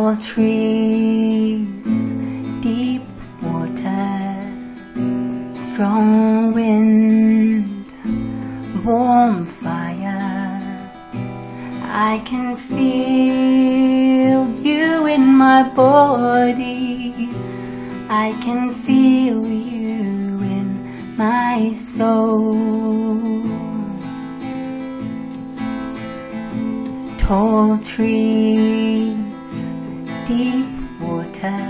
Tall trees, deep water, strong wind, warm fire. I can feel you in my body. I can feel you in my soul. Tall trees, deep water,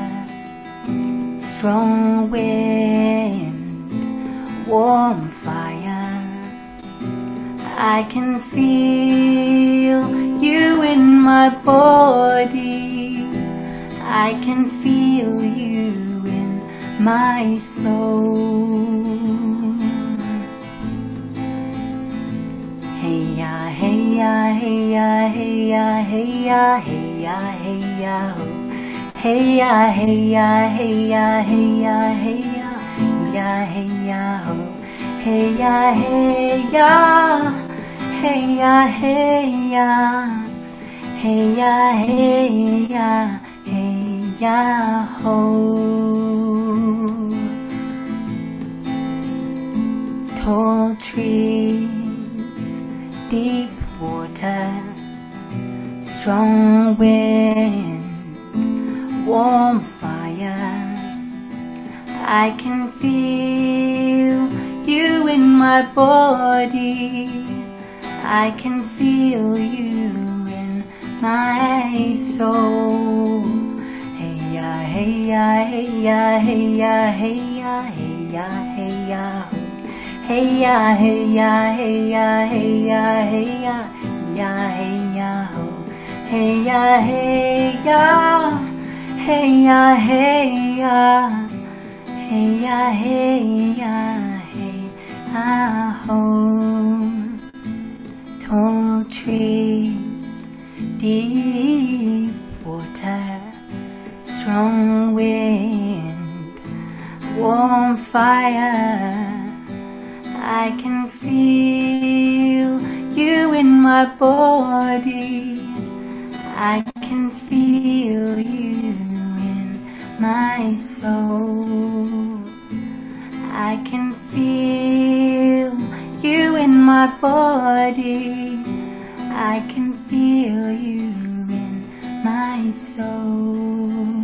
strong wind, warm fire. I can feel you in my body. I can feel you in my soul. Hey ya, hey ya, hey ya, hey ya, hey ya, hey ya, hey ya, ho. Hey ya, hey ya, hey ya, hey ya, hey ya, hey ya, ho. Hey ya, hey ya, hey ya, hey ya, hey ya, hey ya, hey ya, ho. Tall trees, deep water, strong wind, warm fire. I can feel you in my body. I can feel you in my soul. Hey ya, hey ya, hey ya, hey ya, hey ya, hey ya, hey ya, ho. Hey ya, hey ya, hey ya, hey ya, hey ya, ya, hey ya, ho. Hey ya, hey ya, hey ya, hey ya, hey ya, hey ya, hey ya, ho. Tall trees, deep water, strong wind, warm fire. I can feel you in my body. I can feel you in my soul. I can feel you in my body. I can feel you in my soul.